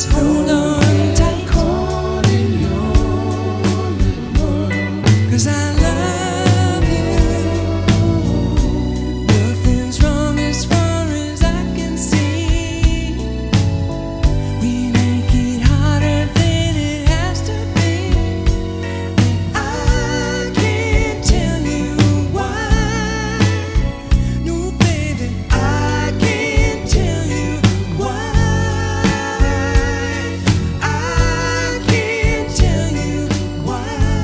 hold on tight, caught in your little world. 'cause I love you. Nothing's wrong as far as I can see. We make it harder than it has to be. And I can't tell you why. No, baby, I can't tell you why. I can't tell you why.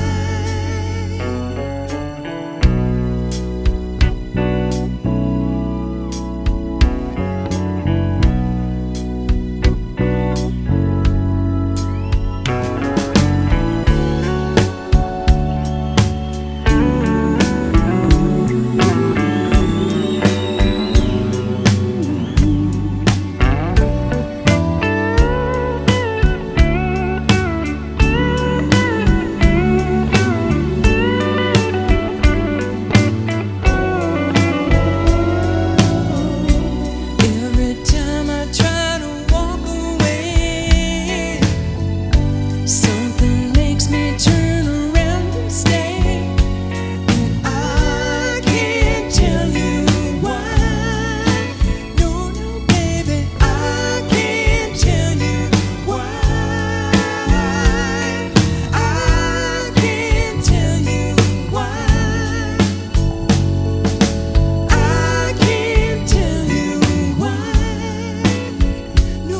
Every time I try to walk away, something makes me turn around and stay. And I can't tell you why. No, no, baby, I can't tell you why. I can't tell you why. I can't tell you why. No.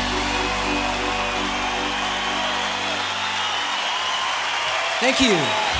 Thank you.